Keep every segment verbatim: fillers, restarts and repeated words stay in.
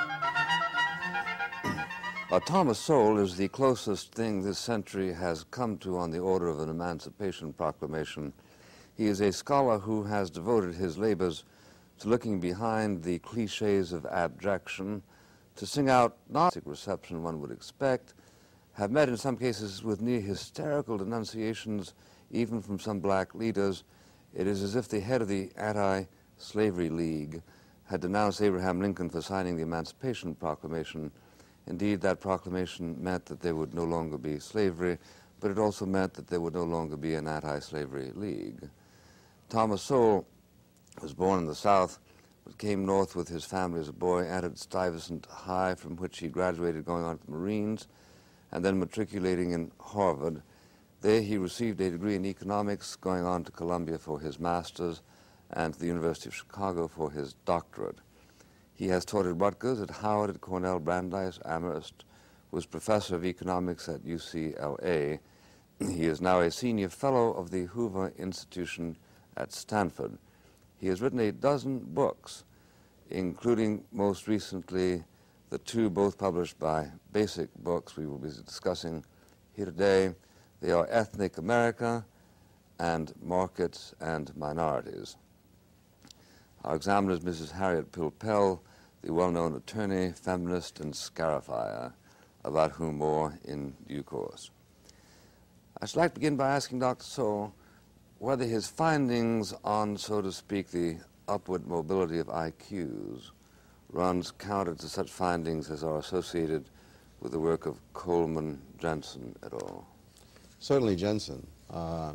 Uh, Thomas Sowell is the closest thing this century has come to on the order of an Emancipation Proclamation. He is a scholar who has devoted his labors to looking behind the cliches of abstraction, to sing out not the reception one would expect, have met in some cases with near hysterical denunciations even from some black leaders. It is as if the head of the Anti-Slavery League had denounced Abraham Lincoln for signing the Emancipation Proclamation. Indeed, that proclamation meant that there would no longer be slavery, but it also meant that there would no longer be an anti-slavery league. Thomas Sowell was born in the South, but came north with his family as a boy, entered Stuyvesant High, from which he graduated going on to the Marines, and then matriculating in Harvard. There he received a degree in economics, going on to Columbia for his master's and to the University of Chicago for his doctorate. He has taught at Rutgers, at Howard, at Cornell, Brandeis, Amherst, was professor of economics at U C L A. He is now a senior fellow of the Hoover Institution at Stanford. He has written a dozen books, including most recently the two both published by Basic Books we will be discussing here today. They are Ethnic America and Markets and Minorities. Our examiner is Missus Harriet Pilpel, the well-known attorney, feminist, and scarifier, about whom more in due course. I should like to begin by asking Doctor Sowell whether his findings on, so to speak, the upward mobility of I Qs runs counter to such findings as are associated with the work of Coleman, Jensen et al. Certainly Jensen. Uh,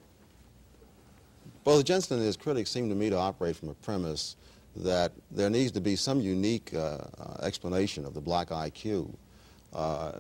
both Jensen and his critics seem to me to operate from a premise that there needs to be some unique uh, uh, explanation of the black I Q. Uh,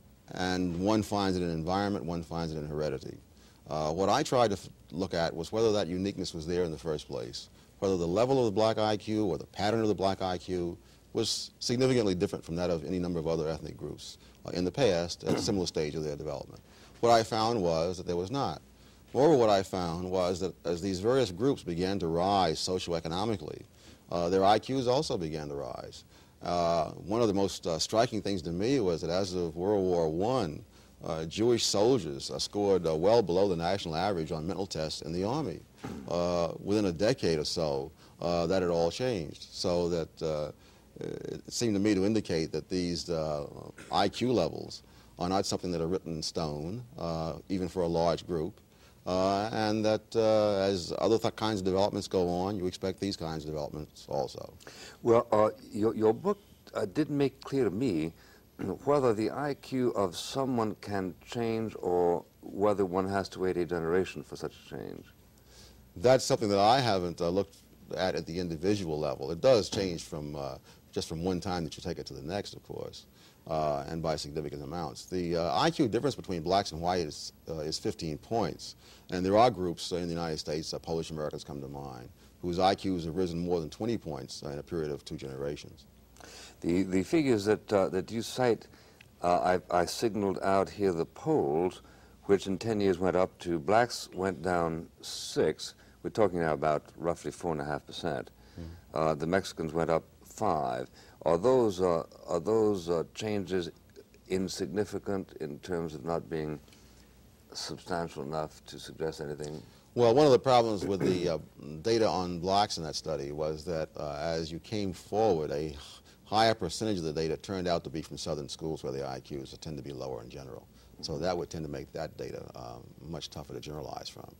and one finds it in environment, one finds it in heredity. Uh, what I tried to f look at was whether that uniqueness was there in the first place, whether the level of the black I Q or the pattern of the black I Q was significantly different from that of any number of other ethnic groups uh, in the past at a similar stage of their development. What I found was that there was not. Moreover, what I found was that as these various groups began to rise socioeconomically, uh, their I Qs also began to rise. Uh, one of the most uh, striking things to me was that as of World War One, uh, Jewish soldiers uh, scored uh, well below the national average on mental tests in the Army. Uh, within a decade or so, uh, that had all changed. So that uh, it seemed to me to indicate that these uh, I Q levels are not something that are written in stone, uh, even for a large group, uh, and that uh, as other th kinds of developments go on, you expect these kinds of developments also. Well, uh, your, your book uh, didn't make clear to me whether the I Q of someone can change or whether one has to wait a generation for such a change. That's something that I haven't uh, looked at at the individual level. It does change from uh, just from one time that you take it to the next, of course, uh, and by significant amounts. The uh, I Q difference between blacks and whites is, uh, is fifteen points, and there are groups uh, in the United States, uh, Polish Americans come to mind, whose I Qs have risen more than twenty points uh, in a period of two generations. The, the figures that, uh, that you cite, uh, I, I signaled out here the polls, which in ten years went up to, blacks went down six. We're talking now about roughly four and a half percent. Uh, the Mexicans went up five. Are those, uh, are those uh, changes insignificant in terms of not being substantial enough to suggest anything? Well, one of the problems with the uh, data on blacks in that study was that uh, as you came forward, a higher percentage of the data turned out to be from southern schools where the I Qs tend to be lower in general. So that would tend to make that data um, much tougher to generalize from.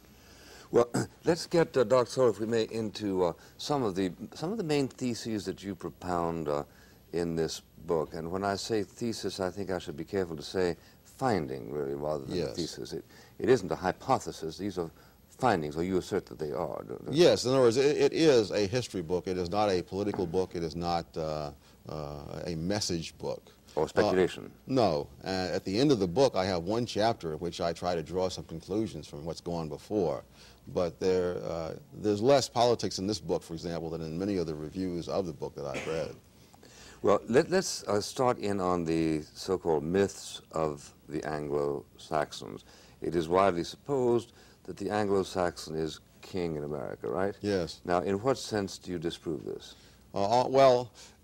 Well, let's get, uh, Doctor Sowell, if we may, into uh, some of the some of the main theses that you propound uh, in this book. And when I say thesis, I think I should be careful to say finding, really, rather than yes. a thesis. It, it isn't a hypothesis. These are findings, or you assert that they are. Yes, in other words, it, it is a history book. It is not a political book. It is not uh, uh, a message book. Or speculation. Uh, no. Uh, at the end of the book, I have one chapter in which I try to draw some conclusions from what's gone before. But there, uh, there's less politics in this book, for example, than in many of the reviews of the book that I've read. Well, let, let's uh, start in on the so-called myths of the Anglo-Saxons. It is widely supposed that the Anglo-Saxon is king in America, right? Yes. Now, in what sense do you disprove this? Uh, well,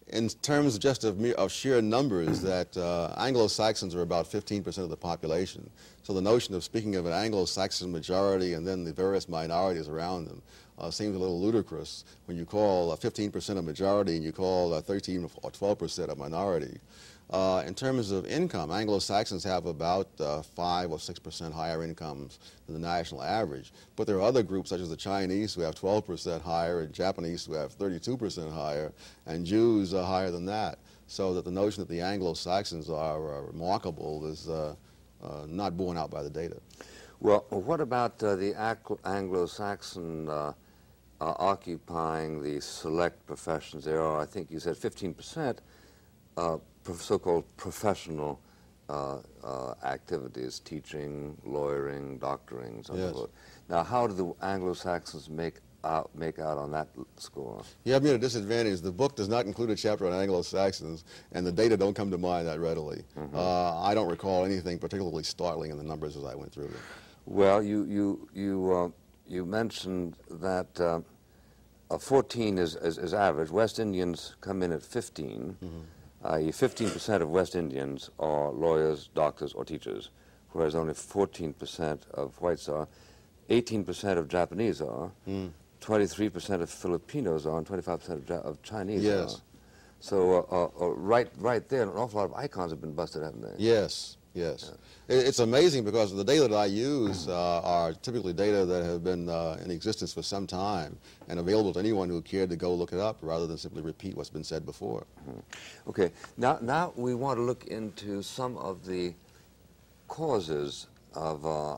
in terms just of, mere, of sheer numbers, that uh, Anglo-Saxons are about fifteen percent of the population. So the notion of speaking of an Anglo-Saxon majority and then the various minorities around them uh, seems a little ludicrous when you call uh, fifteen percent a majority and you call uh, thirteen or twelve percent a minority. Uh, in terms of income, Anglo-Saxons have about uh, five or six percent higher incomes than the national average. But there are other groups, such as the Chinese, who have twelve percent higher, and Japanese, who have thirty-two percent higher, and Jews are higher than that. So that the notion that the Anglo-Saxons are uh, remarkable is uh, uh, not borne out by the data. Well, what about uh, the Anglo-Saxon uh, uh, occupying the select professions? There are, I think you said, fifteen percent. Uh, so-called professional uh, uh, activities, teaching, lawyering, doctoring, so yes. forth. Now, how do the Anglo-Saxons make out, make out on that score? You have me at a disadvantage. The book does not include a chapter on Anglo-Saxons, and the data don't come to mind that readily. Mm-hmm. uh, I don't recall anything particularly startling in the numbers as I went through them. Well, you, you, you, uh, you mentioned that uh, uh, fourteen is, is, is average. West Indians come in at fifteen. Mm-hmm. Uh, fifteen percent of West Indians are lawyers, doctors, or teachers, whereas only fourteen percent of whites are. eighteen percent of Japanese are, mm. twenty-three percent of Filipinos are, and twenty-five percent of, ja of Chinese yes. are. So uh, uh, uh, right, right there, an awful lot of icons have been busted, haven't they? Yes, yes. Yeah. It, it's amazing because the data that I use uh, are typically data that have been uh, in existence for some time and available to anyone who cared to go look it up rather than simply repeat what's been said before. Mm-hmm. Okay, now, now we want to look into some of the causes of uh,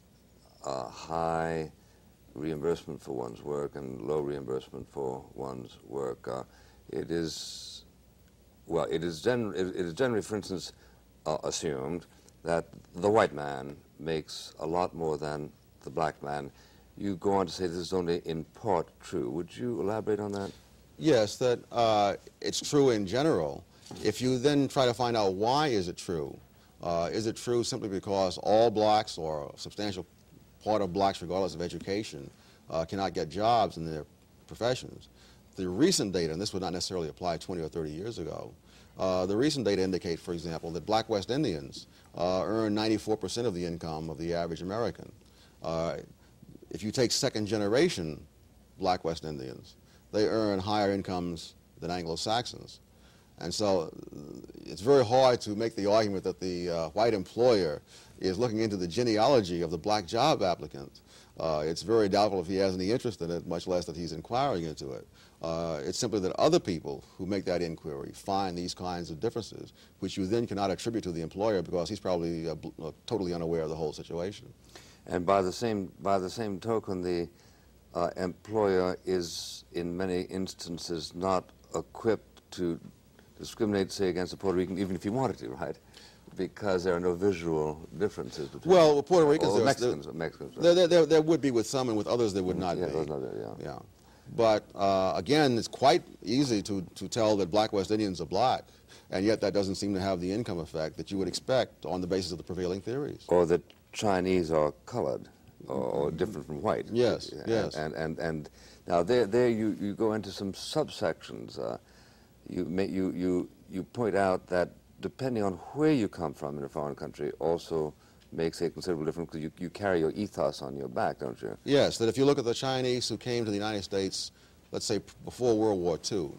uh, high reimbursement for one's work and low reimbursement for one's work. Uh, it is, well, it is, gen it, it is generally, for instance, uh, assumed that the white man makes a lot more than the black man. You go on to say this is only in part true. Would you elaborate on that? Yes, that uh, it's true in general. If you then try to find out why is it true, uh, is it true simply because all blacks or a substantial part of blacks, regardless of education, uh, cannot get jobs in their professions? The recent data, and this would not necessarily apply twenty or thirty years ago, uh, the recent data indicate, for example, that black West Indians uh, earn ninety-four percent of the income of the average American. Uh, if you take second generation black West Indians, they earn higher incomes than Anglo-Saxons. And so it's very hard to make the argument that the uh, white employer is looking into the genealogy of the black job applicant. Uh, it's very doubtful if he has any interest in it, much less that he's inquiring into it. Uh, it's simply that other people who make that inquiry find these kinds of differences, which you then cannot attribute to the employer because he's probably uh, uh, totally unaware of the whole situation. And by the same, by the same token, the uh, employer is, in many instances, not equipped to discriminate, say, against a Puerto Rican, even if he wanted to, right? Because there are no visual differences between... Well, Puerto Ricans... Or Mexicans, there, Mexicans right? there, there, there, there would be with some, and with others there would not yeah, be. Those not there, yeah. Yeah. But, uh, again, it's quite easy to, to tell that black West Indians are black, and yet that doesn't seem to have the income effect that you would expect on the basis of the prevailing theories. Or that Chinese are colored, or, or different from white. Yes, and, yes. And, and, and now there, there you, you go into some subsections. Uh, you, may, you, you, you point out that depending on where you come from in a foreign country also makes a considerable difference because you, you carry your ethos on your back, don't you? Yes, that if you look at the Chinese who came to the United States, let's say before World War Two,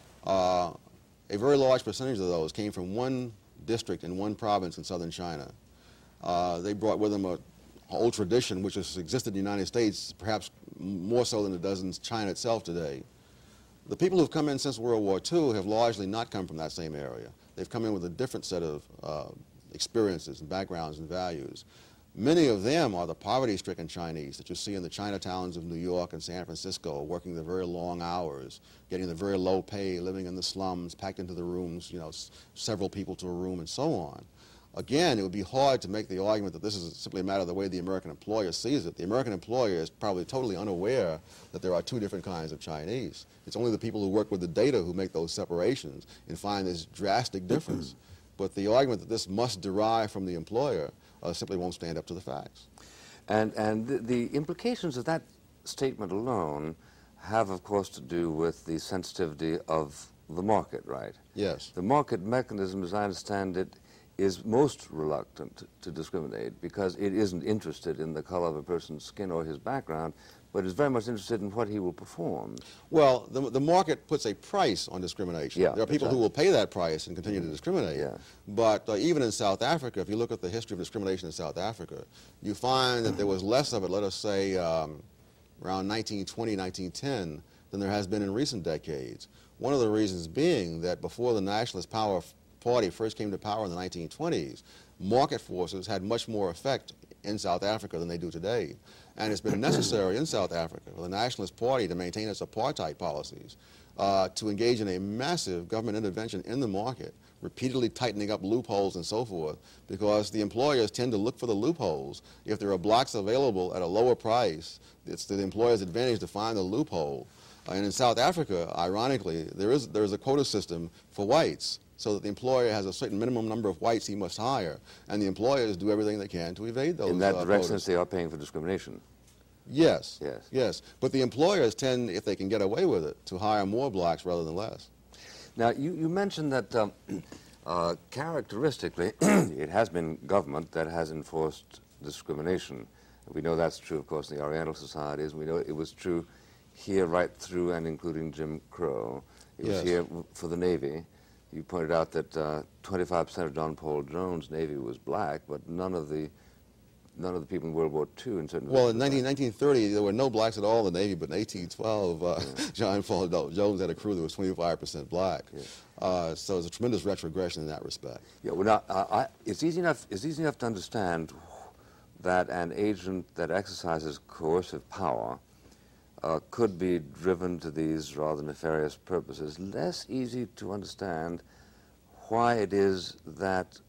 uh, a very large percentage of those came from one district in one province in southern China. Uh, they brought with them a, a old tradition which has existed in the United States, perhaps more so than it does in China itself today. The people who've come in since World War Two have largely not come from that same area. They've come in with a different set of uh, experiences and backgrounds and values. Many of them are the poverty-stricken Chinese that you see in the Chinatowns of New York and San Francisco, working the very long hours, getting the very low pay, living in the slums, packed into the rooms, you know, s several people to a room and so on. Again, it would be hard to make the argument that this is simply a matter of the way the American employer sees it. The American employer is probably totally unaware that there are two different kinds of Chinese. It's only the people who work with the data who make those separations and find this drastic difference. But the argument that this must derive from the employer uh, simply won't stand up to the facts. And, and the, the implications of that statement alone have, of course, to do with the sensitivity of the market, right? Yes. The market mechanism, as I understand it, is most reluctant to discriminate because it isn't interested in the color of a person's skin or his background, but is very much interested in what he will perform. Well, the, the market puts a price on discrimination. Yeah, there are people right. who will pay that price and continue to discriminate. Yeah. But uh, even in South Africa, if you look at the history of discrimination in South Africa, you find that there was less of it, let us say, um, around nineteen twenty, nineteen ten, than there has been in recent decades. One of the reasons being that before the Nationalist Power Party first came to power in the nineteen twenties, market forces had much more effect in South Africa than they do today. And it's been necessary in South Africa for the Nationalist Party to maintain its apartheid policies, uh, to engage in a massive government intervention in the market, repeatedly tightening up loopholes and so forth, because the employers tend to look for the loopholes. If there are blacks available at a lower price, it's to the employer's advantage to find the loophole. Uh, and in South Africa, ironically, there is, there is a quota system for whites, so that the employer has a certain minimum number of whites he must hire, and the employers do everything they can to evade those. In that uh, direct quotas. sense, they are paying for discrimination. Yes. Yes. Yes. But the employers tend, if they can get away with it, to hire more blacks rather than less. Now, you, you mentioned that um, uh, characteristically, it has been government that has enforced discrimination. We know that's true, of course, in the Oriental societies. We know it was true here right through and including Jim Crow. It was Yes. here for the Navy. You pointed out that uh, twenty-five percent of John Paul Jones' Navy was black, but none of the none of the people in World War Two in certain. Well, in nineteen thirty, there were no blacks at all in the Navy, but in eighteen twelve, uh, yeah. John Paul Jones had a crew that was twenty-five percent black. Yeah. Uh, so it's a tremendous retrogression in that respect. Yeah, well, now, uh, I, it's easy enough. It's easy enough to understand that an agent that exercises coercive power uh, could be driven to these rather nefarious purposes. Less easy to understand why it is that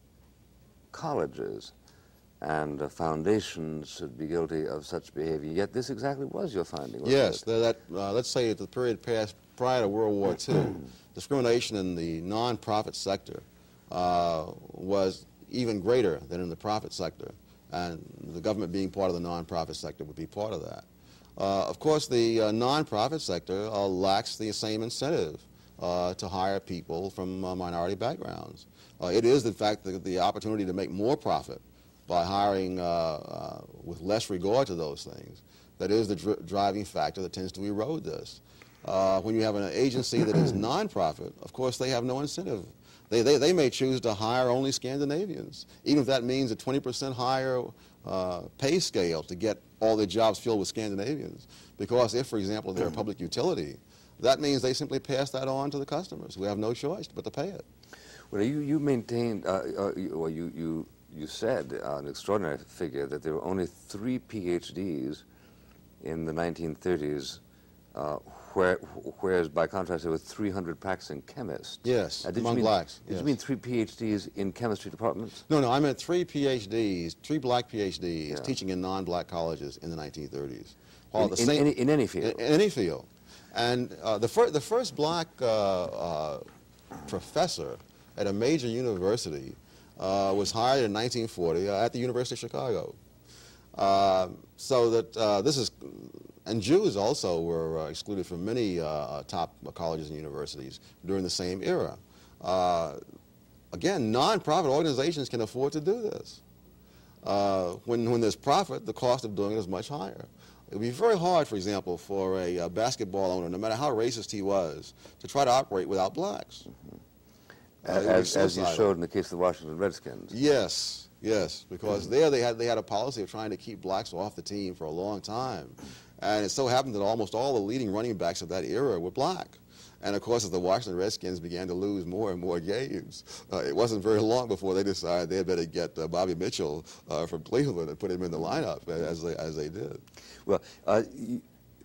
colleges and uh, foundations should be guilty of such behavior. Yet this exactly was your finding, wasn't yes, it? that, uh, let's say at the period past, prior to World War Two, discrimination in the non-profit sector uh, was even greater than in the profit sector, and the government being part of the non-profit sector would be part of that. Uh, of course, the uh, non-profit sector uh, lacks the same incentive uh, to hire people from uh, minority backgrounds. Uh, it is, in fact, the, the opportunity to make more profit by hiring uh, uh, with less regard to those things. That is the dri driving factor that tends to erode this. Uh, when you have an agency that is non-profit, of course, they have no incentive. They, they, they may choose to hire only Scandinavians, even if that means a twenty percent higher uh, pay scale to get all their jobs filled with Scandinavians. Because if, for example, they're a public utility, that means they simply pass that on to the customers who have no choice but to pay it. Well, you, you maintained, uh, uh, you, well, you, you, you said, uh, an extraordinary figure, that there were only three PhDs in the nineteen thirties, uh, where, whereas by contrast there were three hundred practicing chemists. Yes, uh, did among you mean, blacks. Did yes. you mean three PhDs in chemistry departments? No, no, I meant three PhDs, three black PhDs Yeah. teaching in non-black colleges in the nineteen thirties. While In, the in, same, any, in any field? In, in any field. And uh, the, fir the first black uh, uh, professor at a major university uh, was hired in nineteen forty uh, at the University of Chicago. Uh, so that uh, this is, and Jews also were uh, excluded from many uh, top colleges and universities during the same era. Uh, again, non-profit organizations can afford to do this. Uh, when, when there's profit, the cost of doing it is much higher. It would be very hard, for example, for a, a basketball owner, no matter how racist he was, to try to operate without blacks. Mm-hmm. uh, as, as you showed in the case of the Washington Redskins. Yes, yes, because there they had, they had a policy of trying to keep blacks off the team for a long time. And it so happened that almost all the leading running backs of that era were black. And of course, as the Washington Redskins began to lose more and more games, uh, it wasn't very long before they decided they had better get uh, Bobby Mitchell uh, from Cleveland and put him in the lineup, as they, as they did. Well, uh, you,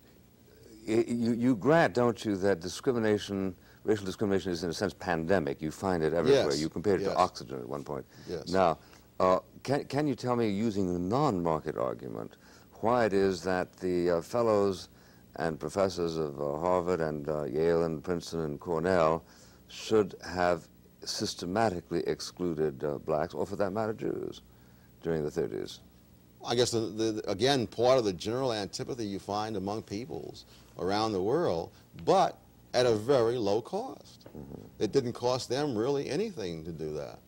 you, you grant, don't you, that discrimination, racial discrimination is in a sense pandemic. You find it everywhere. Yes. You compared it Yes. to oxygen at one point. Yes. Now, uh, can, can you tell me, using the non-market argument, why it is that the uh, fellows and professors of uh, Harvard and uh, Yale and Princeton and Cornell should have systematically excluded uh, blacks, or for that matter, Jews, during the thirties? I guess, the, the, again, part of the general antipathy you find among peoples around the world, but at a very low cost. Mm-hmm. It didn't cost them really anything to do that.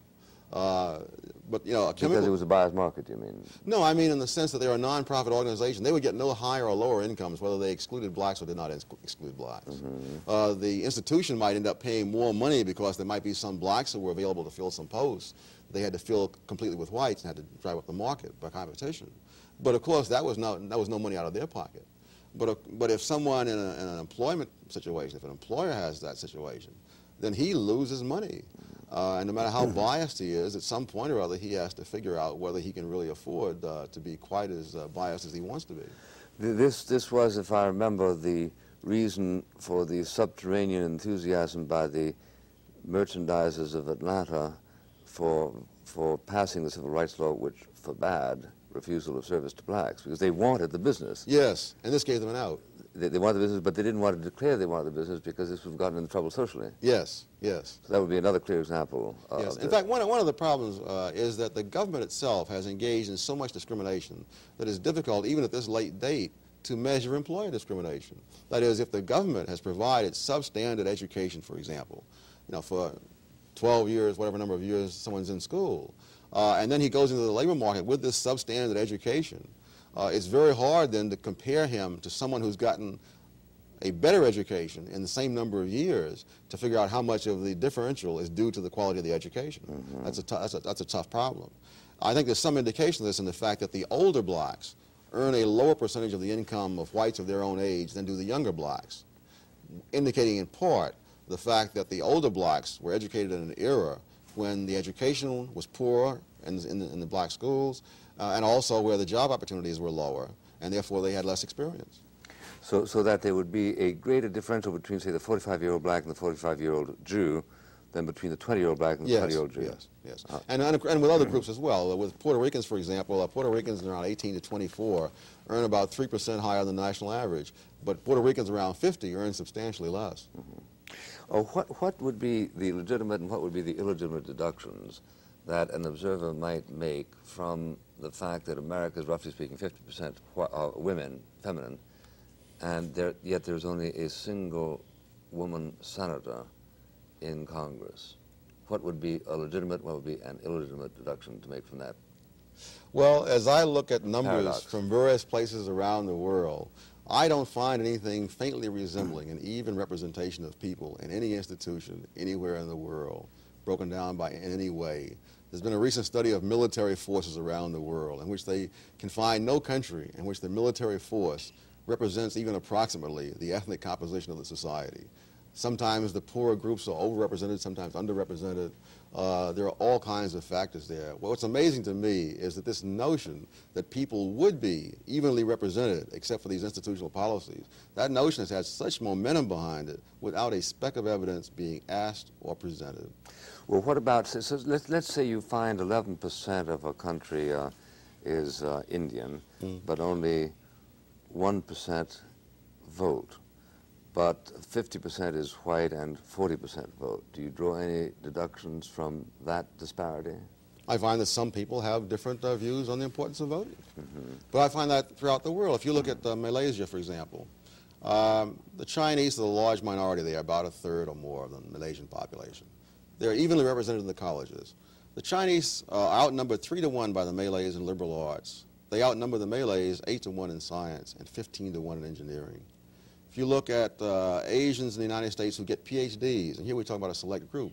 Uh, but, you know, a chemical... Because it was a buyer's market, you mean? No, I mean in the sense that they're a non-profit organization. They would get no higher or lower incomes whether they excluded blacks or did not exclude blacks. Mm-hmm. uh, the institution might end up paying more money because there might be some blacks who were available to fill some posts. They had to fill completely with whites and had to drive up the market by competition. But of course, that was no, that was no money out of their pocket. But, uh, but if someone in, a, in an employment situation, if an employer has that situation, then he loses money. Uh, and no matter how biased he is, at some point or other, he has to figure out whether he can really afford uh, to be quite as uh, biased as he wants to be. This, this was, if I remember, the reason for the subterranean enthusiasm by the merchandisers of Atlanta for, for passing the civil rights law, which forbade refusal of service to blacks, because they wanted the business. Yes, and this gave them an out. They, they wanted the business, but they didn't want to declare they wanted the business because this would have gotten them in trouble socially. Yes, yes. So that would be another clear example. Uh, yes. of In this. fact, one, one of the problems uh, is that the government itself has engaged in so much discrimination that it's difficult, even at this late date, to measure employer discrimination. That is, if the government has provided substandard education, for example, you know, for twelve years, whatever number of years someone's in school, uh, and then he goes into the labor market with this substandard education, Uh, it's very hard then to compare him to someone who's gotten a better education in the same number of years to figure out how much of the differential is due to the quality of the education. Mm-hmm. That's, a that's, a, that's a tough problem. I think there's some indication of this in the fact that the older blacks earn a lower percentage of the income of whites of their own age than do the younger blacks, indicating in part the fact that the older blacks were educated in an era when the education was poor in, in, the, in the black schools, Uh, and also where the job opportunities were lower, and therefore they had less experience. So, so that there would be a greater differential between, say, the forty-five-year-old black and the forty-five-year-old Jew than between the twenty-year-old black and the yes, twenty-year-old Jew. Yes, yes. Uh, and, and, and with other groups as well. With Puerto Ricans, for example, uh, Puerto Ricans around eighteen to twenty-four earn about three percent higher than the national average, but Puerto Ricans around fifty earn substantially less. Mm-hmm. Oh, what, what would be the legitimate and what would be the illegitimate deductions that an observer might make from the fact that America is, roughly speaking, fifty percent uh, women, feminine, and there, yet there's only a single woman senator in Congress? What would be a legitimate, what would be an illegitimate deduction to make from that? Well, as I look at numbers Paradox. from various places around the world, I don't find anything faintly resembling an even representation of people in any institution anywhere in the world, broken down by in any way. There's been a recent study of military forces around the world in which they can find no country in which the military force represents even approximately the ethnic composition of the society. Sometimes the poorer groups are overrepresented, sometimes underrepresented. Uh, there are all kinds of factors there. Well, what's amazing to me is that this notion that people would be evenly represented except for these institutional policies, that notion has had such momentum behind it without a speck of evidence being asked or presented. Well, what about, so, so let's, let's say you find eleven percent of a country uh, is uh, Indian, mm. but only one percent vote, but fifty percent is white and forty percent vote. Do you draw any deductions from that disparity? I find that some people have different uh, views on the importance of voting. Mm-hmm. But I find that throughout the world. If you look at uh, Malaysia, for example, um, the Chinese are the large minority there, about a third or more of the Malaysian population. They're evenly represented in the colleges. The Chinese uh, are outnumbered three to one by the Malays in liberal arts. They outnumber the Malays eight to one in science and fifteen to one in engineering. If you look at uh, Asians in the United States who get P H Ds, and here we're talking about a select group,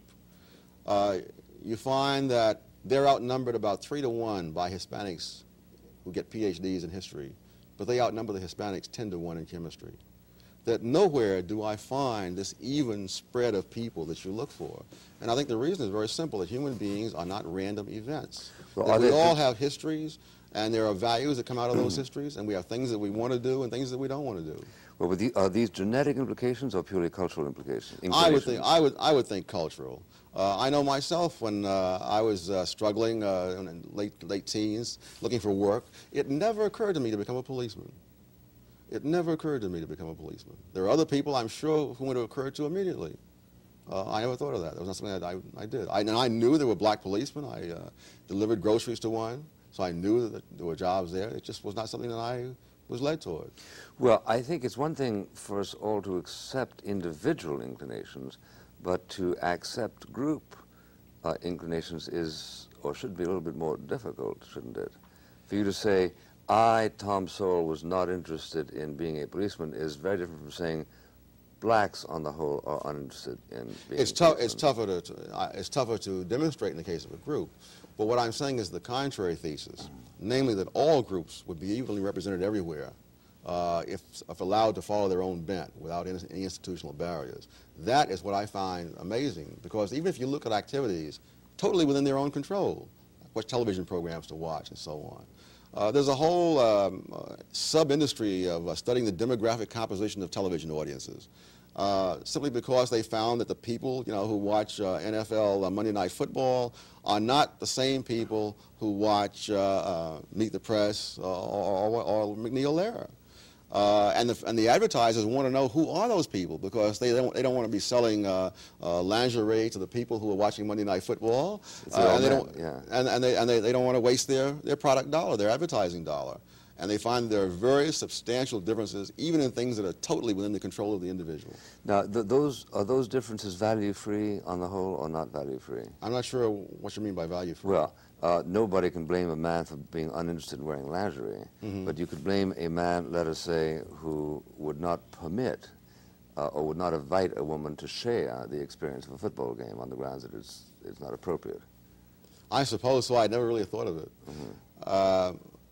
uh, you find that they're outnumbered about three to one by Hispanics who get P H Ds in history, but they outnumber the Hispanics ten to one in chemistry. That nowhere do I find this even spread of people that you look for. And I think the reason is very simple, that human beings are not random events. Well, that we they, all have histories, and there are values that come out of those histories, and we have things that we want to do and things that we don't want to do. Well, the, are these genetic implications or purely cultural implications? I would think, I would, I would think cultural. Uh, I know myself when uh, I was uh, struggling uh, in late, late teens, looking for work, it never occurred to me to become a policeman. It never occurred to me to become a policeman. There are other people, I'm sure, who would have occurred to immediately. Uh, I never thought of that. That was not something that I, I did. I, and I knew there were black policemen. I uh, delivered groceries to one, so I knew that there were jobs there. It just was not something that I was led toward. Well, I think it's one thing for us all to accept individual inclinations, but to accept group uh, inclinations is, or should be, a little bit more difficult, shouldn't it? For you to say, I, Tom Sowell, was not interested in being a policeman is very different from saying blacks on the whole are uninterested in being It's, a tough, policeman. it's, tougher to, to, uh, it's tougher to demonstrate in the case of a group. But what I'm saying is the contrary thesis, namely that all groups would be evenly represented everywhere uh, if, if allowed to follow their own bent without any, any institutional barriers. That is what I find amazing, because even if you look at activities totally within their own control, what television programs to watch and so on, uh, there's a whole um, uh, sub-industry of uh, studying the demographic composition of television audiences. Uh, simply because they found that the people, you know, who watch uh, N F L uh, Monday Night Football are not the same people who watch uh, uh, Meet the Press uh, or, or, or McNeil Lehrer. Uh, and, the, and the advertisers want to know who are those people, because they don't, they don't want to be selling uh, uh, lingerie to the people who are watching Monday Night Football. Uh, and they don't, yeah. and, and, they, and they, they don't want to waste their, their product dollar, their advertising dollar. And they find there are very substantial differences, even in things that are totally within the control of the individual. Now, th those, are those differences value-free on the whole or not value-free? I'm not sure what you mean by value-free. Well, uh, nobody can blame a man for being uninterested in wearing lingerie, Mm-hmm. but you could blame a man, let us say, who would not permit uh, or would not invite a woman to share the experience of a football game on the grounds that it's, it's not appropriate. I suppose so. I never really thought of it. Mm-hmm. uh,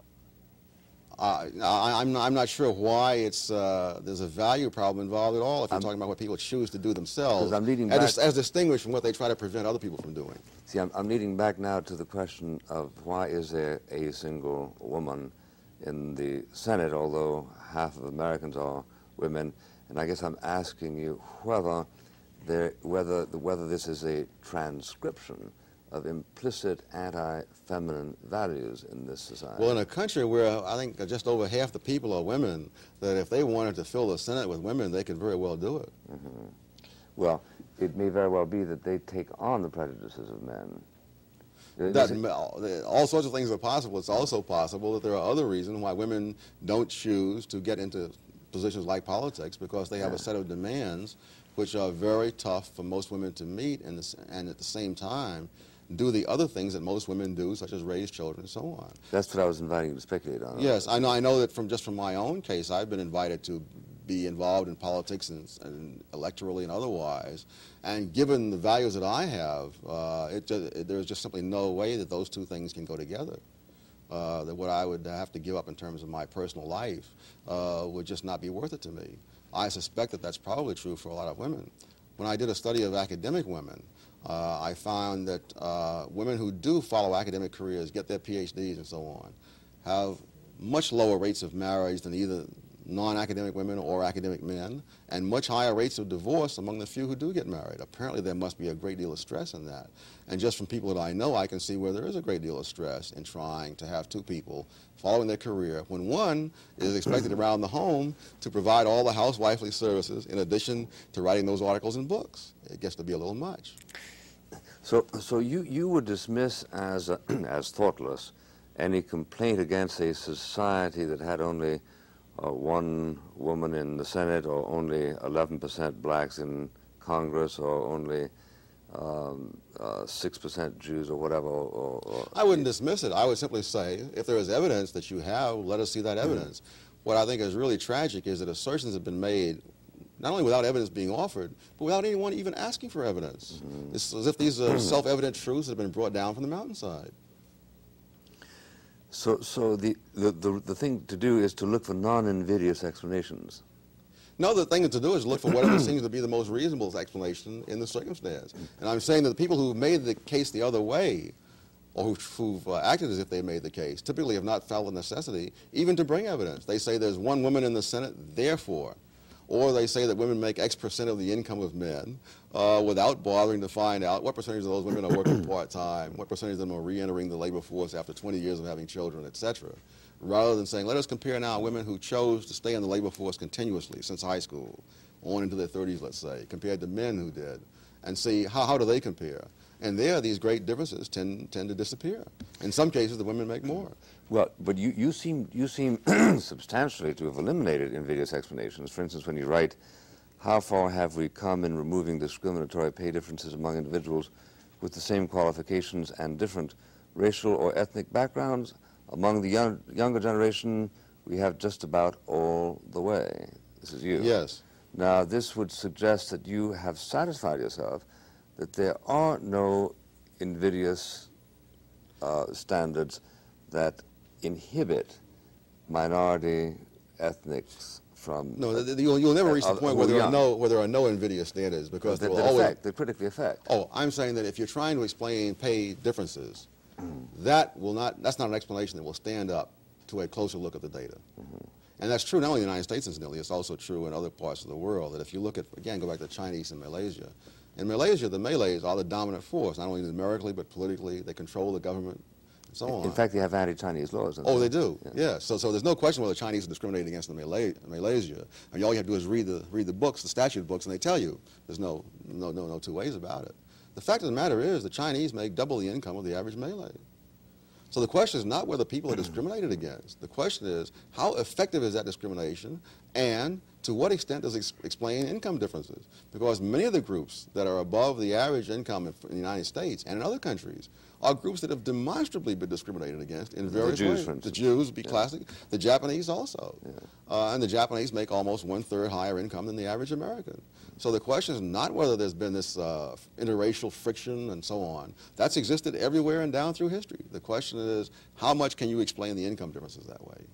Uh, I, I'm, not, I'm not sure why it's, uh, there's a value problem involved at all if you're I'm, talking about what people choose to do themselves, I'm leading as, back, as distinguished from what they try to prevent other people from doing. See, I'm, I'm leading back now to the question of why is there a single woman in the Senate, although half of Americans are women, and I guess I'm asking you whether, there, whether, whether this is a transcription of implicit anti-feminine values in this society. Well, in a country where I think just over half the people are women, that if they wanted to fill the Senate with women, they could very well do it. Mm-hmm. Well, it may very well be that they take on the prejudices of men. That, all sorts of things are possible. It's also possible that there are other reasons why women don't choose to get into positions like politics, because they have yeah. a set of demands which are very tough for most women to meet, and, this, and at the same time do the other things that most women do, such as raise children and so on. That's what I was inviting you to speculate on. Yes, I know, I know that from just from my own case, I've been invited to be involved in politics and, and electorally and otherwise, and given the values that I have, uh, it just, it, there's just simply no way that those two things can go together. Uh, that what I would have to give up in terms of my personal life uh, would just not be worth it to me. I suspect that that's probably true for a lot of women. When I did a study of academic women, uh, I found that uh, women who do follow academic careers, get their P H Ds and so on, have much lower rates of marriage than either non-academic women or academic men, and much higher rates of divorce among the few who do get married. Apparently there must be a great deal of stress in that. And just from people that I know, I can see where there is a great deal of stress in trying to have two people following their career when one is expected around the home to provide all the housewifely services in addition to writing those articles and books. It gets to be a little much. So, so you, you would dismiss as, uh, as thoughtless any complaint against a society that had only uh, one woman in the Senate, or only eleven percent blacks in Congress, or only um, uh, six percent Jews, or whatever. Or, or I wouldn't dismiss it. I would simply say, if there is evidence that you have, let us see that evidence. Mm-hmm. What I think is really tragic is that assertions have been made not only without evidence being offered, but without anyone even asking for evidence. Mm-hmm. It's as if these are self-evident truths that have been brought down from the mountainside. So, so the, the, the, the thing to do is to look for non-invidious explanations. No, the thing to do is look for whatever seems to be the most reasonable explanation in the circumstance. And I'm saying that the people who made the case the other way, or who've, who've uh, acted as if they made the case, typically have not felt the necessity even to bring evidence. They say there's one woman in the Senate, therefore. Or they say that women make X percent of the income of men uh, without bothering to find out what percentage of those women are working part-time, what percentage of them are re-entering the labor force after twenty years of having children, et cetera. Rather than saying, let us compare now women who chose to stay in the labor force continuously since high school, on into their thirties, let's say, compared to men who did, and see how, how do they compare. And there, these great differences tend, tend to disappear. In some cases, the women make more. Well, but you, you seem, you seem substantially to have eliminated invidious explanations. For instance, when you write, how far have we come in removing discriminatory pay differences among individuals with the same qualifications and different racial or ethnic backgrounds? Among the young, younger generation, we have just about all the way. This is you. Yes. Now, this would suggest that you have satisfied yourself that there are no invidious uh, standards that inhibit minority ethnics from... No, uh, you'll, you'll never reach the uh, point uh, where there, young. are no, where there are no invidious standards, because that, there will that always... affect, that critically affect. Oh, I'm saying that if you're trying to explain pay differences, that will not, that's not an explanation that will stand up to a closer look at the data. Mm-hmm. And that's true not only in the United States, incidentally, it's also true in other parts of the world, that if you look at, again, go back to Chinese and Malaysia. In Malaysia, the Malays are the dominant force, not only numerically, but politically. They control the government, and so on. In fact, they have anti-Chinese laws. Oh, they do, yeah. yeah. So, so there's no question whether the Chinese are discriminating against the Malay, Malaysia. And all you have to do is read the, read the books, the statute books, and they tell you. There's no, no, no, no two ways about it. The fact of the matter is the Chinese make double the income of the average Malay. So the question is not whether people are discriminated against. The question is, how effective is that discrimination, and to what extent does it ex explain income differences? Because many of the groups that are above the average income in, in the United States and in other countries are groups that have demonstrably been discriminated against in various the Jews, ways. For instance. The Jews would be yeah. classic. The Japanese also. Yeah. Uh, and the Japanese make almost one-third higher income than the average American. So the question is not whether there's been this uh, interracial friction and so on. That's existed everywhere and down through history. The question is, how much can you explain the income differences that way?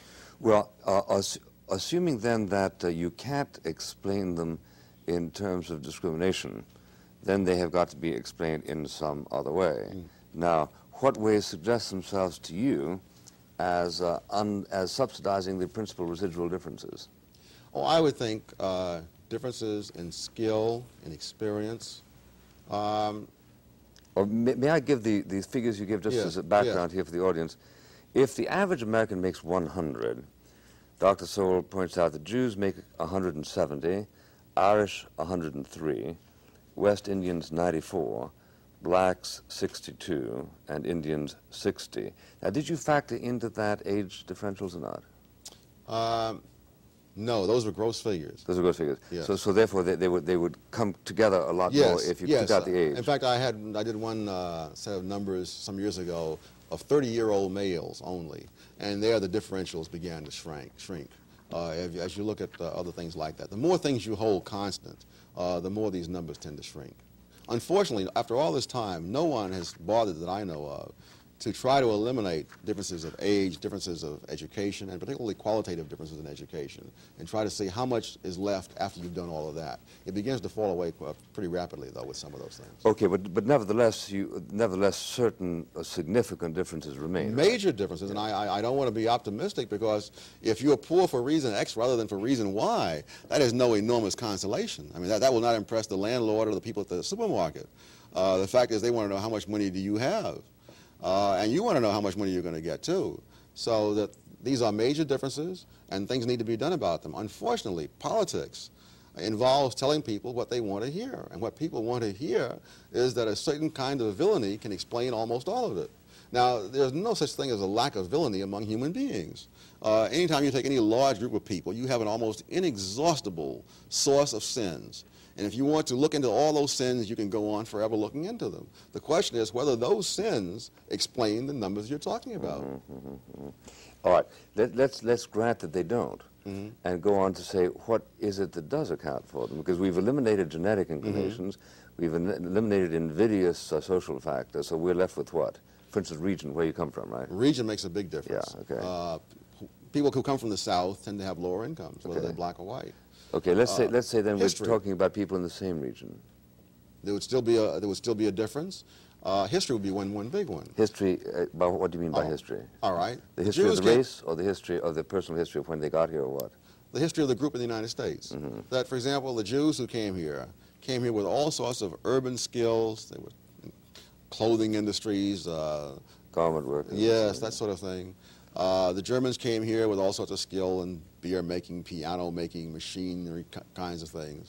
Well, uh, ass assuming then that uh, you can't explain them in terms of discrimination, then they have got to be explained in some other way. Mm. Now, what ways suggest themselves to you as, uh, un as subsidizing the principal residual differences? Oh, I would think uh, differences in skill and experience. Um, or may, may I give the, the figures you give just yes, as a background yes. here for the audience? If the average American makes one hundred, Doctor Sowell points out that Jews make one hundred seventy, Irish one hundred three, West Indians ninety-four, blacks sixty-two, and Indians sixty. Now, did you factor into that age differentials or not? Um, no, those were gross figures. Those are gross figures. Yes. So, so therefore, they, they would they would come together a lot yes, more if you yes. took out the age. In fact, I had I did one uh, set of numbers some years ago of thirty-year-old males only, and there the differentials began to shrink. Shrink. Uh, as, as you look at uh, other things like that, the more things you hold constant, uh, the more these numbers tend to shrink. Unfortunately, after all this time, no one has bothered that I know of to try to eliminate differences of age, differences of education, and particularly qualitative differences in education, and try to see how much is left after you've done all of that. It begins to fall away pretty rapidly, though, with some of those things. Okay, but, but nevertheless, you, nevertheless, certain uh, significant differences remain. Major right? differences, and I, I, I don't want to be optimistic, because if you're poor for reason X rather than for reason Y, that is no enormous consolation. I mean, that, that will not impress the landlord or the people at the supermarket. Uh, the fact is they want to know how much money do you have. Uh, and you want to know how much money you're going to get, too. So that these are major differences, and things need to be done about them. Unfortunately, politics involves telling people what they want to hear. And what people want to hear is that a certain kind of villainy can explain almost all of it. Now, there's no such thing as a lack of villainy among human beings. Uh, anytime you take any large group of people, you have an almost inexhaustible source of sins. And if you want to look into all those sins, you can go on forever looking into them. The question is whether those sins explain the numbers you're talking about. Mm-hmm, mm-hmm. All right, Let, let's, let's grant that they don't, mm-hmm. and go on to say what is it that does account for them, because we've eliminated genetic inclinations, mm-hmm. we've en eliminated invidious uh, social factors, so we're left with what? For instance, region, where you come from, right? Region makes a big difference. Yeah, okay. Uh, people who come from the South tend to have lower incomes, whether okay. they're black or white. Okay, let's say, uh, let's say then history. we're talking about people in the same region. There would still be a, there would still be a difference. Uh, history would be one, one big one. History, uh, by, what do you mean by oh, history? All right. The history Jews of the came, race, or the history of the personal history of when they got here, or what? The history of the group in the United States. Mm-hmm. That, for example, the Jews who came here, came here with all sorts of urban skills. They were in clothing industries. Uh, Garment work. Yes, that sort of thing. Uh, the Germans came here with all sorts of skill in beer making, piano making, machinery kinds of things.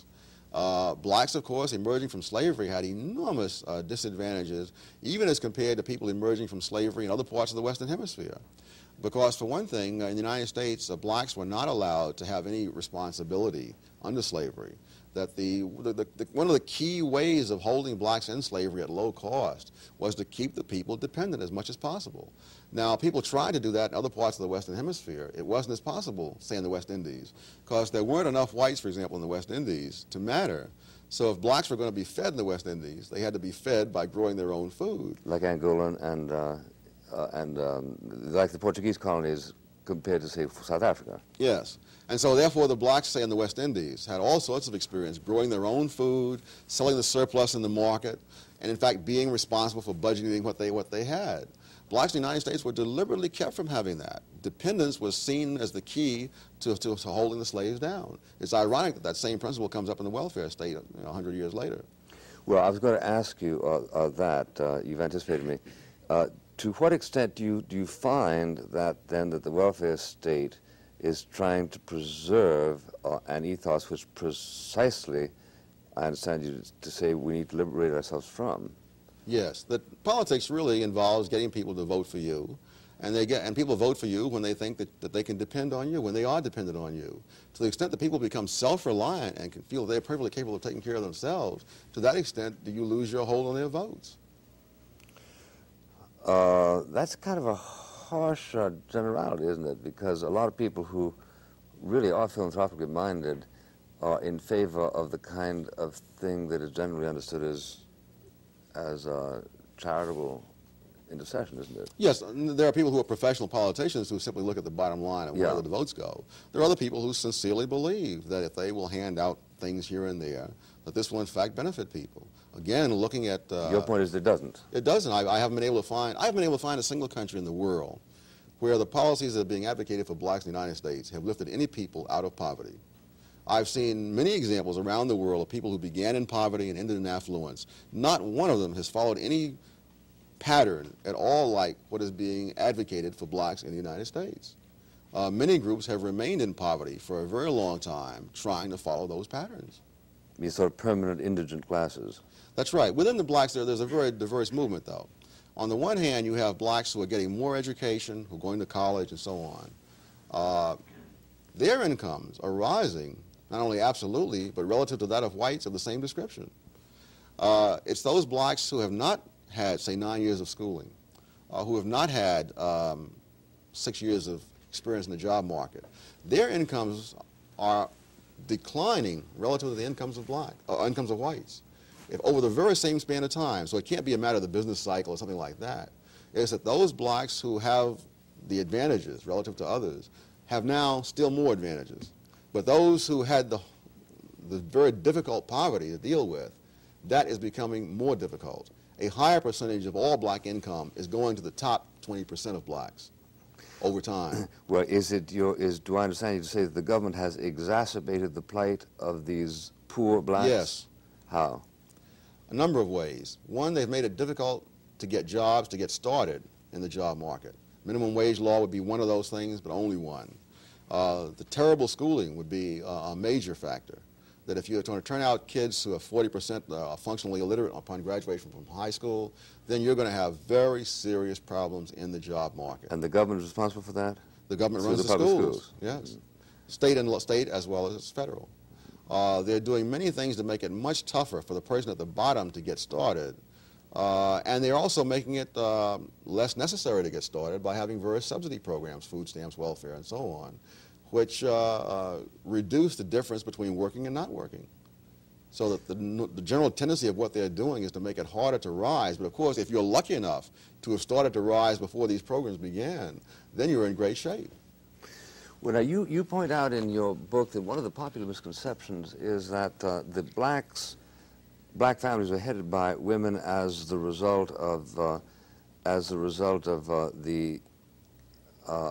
Uh, blacks, of course, emerging from slavery had enormous uh, disadvantages, even as compared to people emerging from slavery in other parts of the Western Hemisphere. Because, for one thing, uh, in the United States, uh, blacks were not allowed to have any responsibility under slavery. That the, the, the, the, one of the key ways of holding blacks in slavery at low cost was to keep the people dependent as much as possible. Now, people tried to do that in other parts of the Western Hemisphere. It wasn't as possible, say, in the West Indies, because there weren't enough whites, for example, in the West Indies to matter. So if blacks were going to be fed in the West Indies, they had to be fed by growing their own food. Like Angola and, uh, uh, and um, like the Portuguese colonies compared to, say, South Africa. Yes. And so, therefore, the blacks, say, in the West Indies, had all sorts of experience growing their own food, selling the surplus in the market, and, in fact, being responsible for budgeting what they, what they had. Blacks in the United States were deliberately kept from having that. Dependence was seen as the key to, to, to holding the slaves down. It's ironic that that same principle comes up in the welfare state, you know, a hundred years later. Well, I was going to ask you uh, uh, that. Uh, you've anticipated me. Uh, to what extent do you, do you find that, then, that the welfare state is trying to preserve uh, an ethos which precisely, I understand you to say, we need to liberate ourselves from? Yes, that politics really involves getting people to vote for you, and they get and people vote for you when they think that, that they can depend on you, when they are dependent on you. To the extent that people become self-reliant and can feel they're perfectly capable of taking care of themselves, to that extent do you lose your hold on their votes. Uh, that's kind of a harsh uh, generality, isn't it? Because a lot of people who really are philanthropically minded are in favor of the kind of thing that is generally understood as as uh, charitable intercession, isn't it? Yes, there are people who are professional politicians who simply look at the bottom line and yeah. where the votes go. There are other people who sincerely believe that if they will hand out things here and there, that this will in fact benefit people. Again, looking at... Uh, Your point is it doesn't. It doesn't. I, I haven't been able to find, I haven't been able to find a single country in the world where the policies that are being advocated for blacks in the United States have lifted any people out of poverty. I've seen many examples around the world of people who began in poverty and ended in affluence. Not one of them has followed any pattern at all like what is being advocated for blacks in the United States. Uh, many groups have remained in poverty for a very long time trying to follow those patterns. These sort of permanent indigent classes. That's right. Within the blacks, there, there's a very diverse movement, though. On the one hand, you have blacks who are getting more education, who are going to college and so on. Uh, their incomes are rising, not only absolutely, but relative to that of whites of the same description. Uh, it's those blacks who have not had, say, nine years of schooling, uh, who have not had um, six years of experience in the job market. Their incomes are declining relative to the incomes of black, uh, incomes of whites. If over the very same span of time, so it can't be a matter of the business cycle or something like that, is that those blacks who have the advantages relative to others have now still more advantages. But those who had the, the very difficult poverty to deal with, that is becoming more difficult. A higher percentage of all black income is going to the top twenty percent of blacks over time. Well, is it your, is, do I understand you to say that the government has exacerbated the plight of these poor blacks? Yes. How? A number of ways. One, they've made it difficult to get jobs, to get started in the job market. Minimum wage law would be one of those things, but only one. Uh, the terrible schooling would be uh, a major factor. That if you're going to turn out kids who are forty percent uh, functionally illiterate upon graduation from high school, then you're going to have very serious problems in the job market. And the government is responsible for that? The government Through runs the the, public schools. schools. Yes. Mm-hmm. State and state as well as federal. Uh, they're doing many things to make it much tougher for the person at the bottom to get started. Uh, and they're also making it uh, less necessary to get started by having various subsidy programs, food stamps, welfare, and so on, which uh, uh, reduce the difference between working and not working. So that the, the general tendency of what they're doing is to make it harder to rise. But of course, if you're lucky enough to have started to rise before these programs began, then you're in great shape. Well, now, you, you point out in your book that one of the popular misconceptions is that uh, the blacks, black families are headed by women as the result of, uh, as the result of uh, the, uh,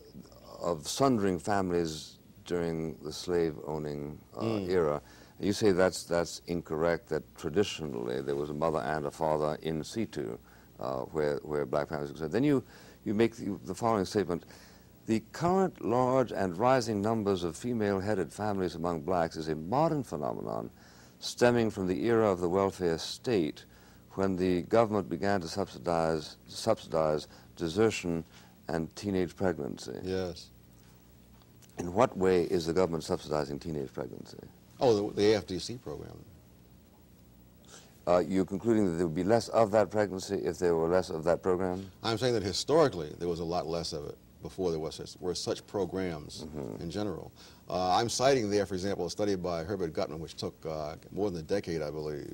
of sundering families during the slave-owning uh, mm. era. You say that's, that's incorrect, that traditionally there was a mother and a father in situ uh, where, where black families existed. Then you, you make the, the following statement: the current large and rising numbers of female-headed families among blacks is a modern phenomenon stemming from the era of the welfare state, when the government began to subsidize, subsidize desertion and teenage pregnancy. Yes. In what way is the government subsidizing teenage pregnancy? Oh, the, the A F D C program. Uh, you're concluding that there would be less of that pregnancy if there were less of that program? I'm saying that historically there was a lot less of it before there was such, were such programs Mm-hmm. in general. Uh, I'm citing there, for example, a study by Herbert Gutman, which took uh, more than a decade, I believe.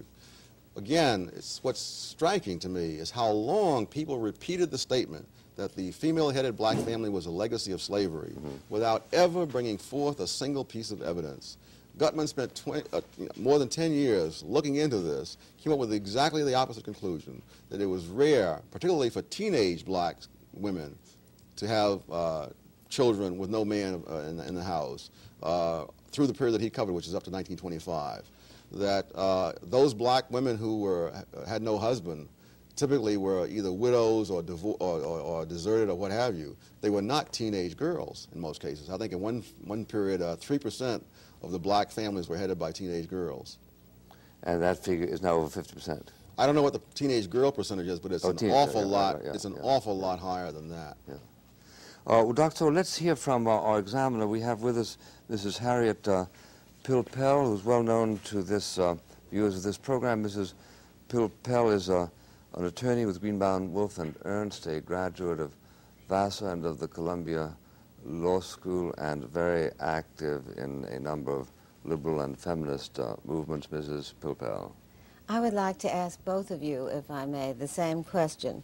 Again, it's, what's striking to me is how long people repeated the statement that the female-headed black family was a legacy of slavery mm-hmm. without ever bringing forth a single piece of evidence. Gutman spent twenty, uh, more than ten years looking into this, came up with exactly the opposite conclusion, that it was rare, particularly for teenage black women, to have uh, children with no man uh, in, the, in the house uh, through the period that he covered, which is up to nineteen twenty-five. That uh, those black women who were, had no husband typically were either widows or, or, or, or deserted or what have you. They were not teenage girls in most cases. I think in one, one period, uh, three percent of the black families were headed by teenage girls. And that figure is now over fifty percent. I don't know what the teenage girl percentage is, but it's oh, an teenage, awful yeah, lot. right, yeah, it's an yeah, awful yeah. lot higher than that. Yeah. Uh, well, Doctor, let's hear from uh, our examiner. We have with us Missus Harriet uh, Pilpel, who's well known to this uh, viewers of this program. Missus Pilpel is uh, an attorney with Greenbaum, Wolf and Ernst, a graduate of Vassar and of the Columbia Law School, and very active in a number of liberal and feminist uh, movements. Missus Pilpel. I would like to ask both of you, if I may, the same question.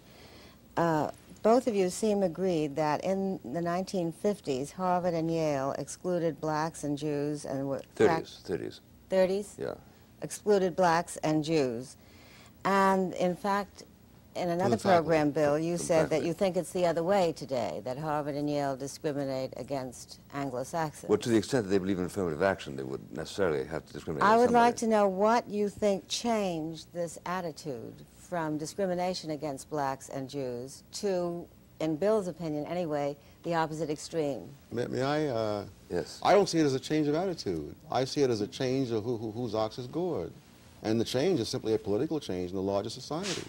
Uh, both of you seem agreed that in the nineteen fifties, Harvard and Yale excluded blacks and Jews and were thirties, thirties. thirties? Yeah. Excluded blacks and Jews. And in fact, in another program, Bill, you said that you think it's the other way today, that Harvard and Yale discriminate against Anglo-Saxons. Well, to the extent that they believe in affirmative action, they would necessarily have to discriminate I would somebody. like to know what you think changed this attitude from discrimination against blacks and Jews to, in Bill's opinion anyway, the opposite extreme. May, may I? Uh, yes. I don't see it as a change of attitude. I see it as a change of who, who, whose ox is gored. And the change is simply a political change in the larger society.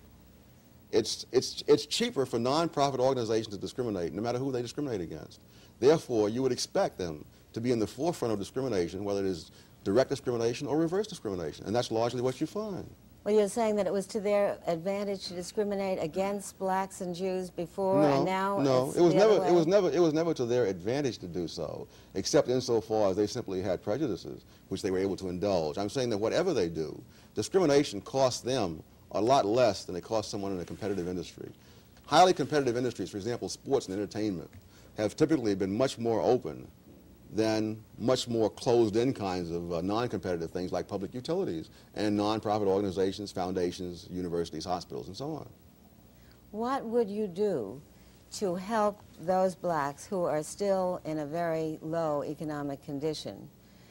It's, it's, it's cheaper for nonprofit organizations to discriminate, no matter who they discriminate against. Therefore, you would expect them to be in the forefront of discrimination, whether it is direct discrimination or reverse discrimination. And that's largely what you find. Well, you're saying that it was to their advantage to discriminate against blacks and Jews before, no, and now no, it's it was the never, other way? it was never, it was never to their advantage to do so, except insofar as they simply had prejudices, which they were able to indulge. I'm saying that whatever they do, discrimination costs them a lot less than it costs someone in a competitive industry. Highly competitive industries, for example, sports and entertainment, have typically been much more open than much more closed-in kinds of uh, non-competitive things like public utilities and non-profit organizations, foundations, universities, hospitals, and so on. What would you do to help those blacks who are still in a very low economic condition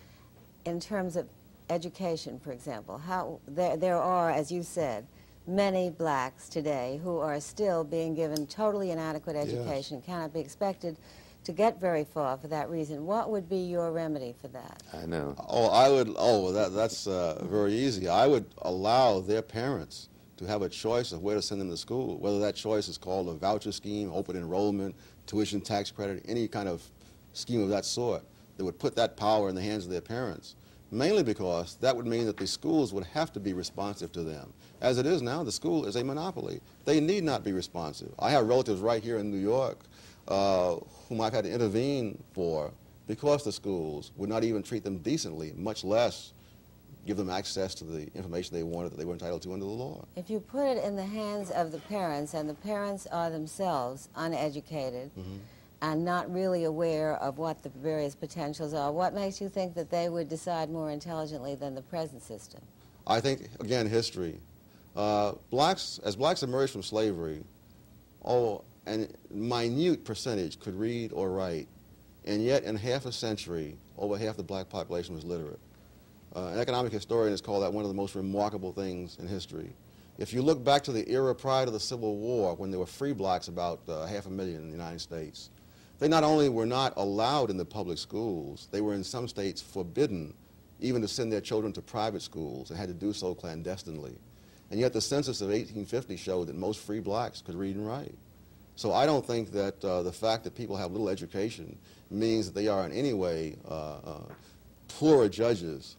in terms of education, for example? How, there, there are, as you said, many blacks today who are still being given totally inadequate education, yes. cannot be expected to get very far for that reason. What would be your remedy for that? I know. Oh, I would, oh, that, that's uh, very easy. I would allow their parents to have a choice of where to send them to school, whether that choice is called a voucher scheme, open enrollment, tuition tax credit, any kind of scheme of that sort that would put that power in the hands of their parents. Mainly because that would mean that the schools would have to be responsive to them. As it is now, the school is a monopoly. They need not be responsive. I have relatives right here in New York uh, whom I've had to intervene for because the schools would not even treat them decently, much less give them access to the information they wanted that they were entitled to under the law. If you put it in the hands of the parents, and the parents are themselves uneducated, mm-hmm. and not really aware of what the various potentials are, what makes you think that they would decide more intelligently than the present system? I think, again, history. Uh, blacks, as blacks emerged from slavery, oh, a minute percentage could read or write, and yet in half a century, over half the black population was literate. Uh, an economic historian has called that one of the most remarkable things in history. If you look back to the era prior to the Civil War, when there were free blacks about uh, half a million in the United States, they not only were not allowed in the public schools, they were in some states forbidden even to send their children to private schools and had to do so clandestinely. And yet the census of eighteen fifty showed that most free blacks could read and write. So I don't think that uh, the fact that people have little education means that they are in any way uh, uh, poorer judges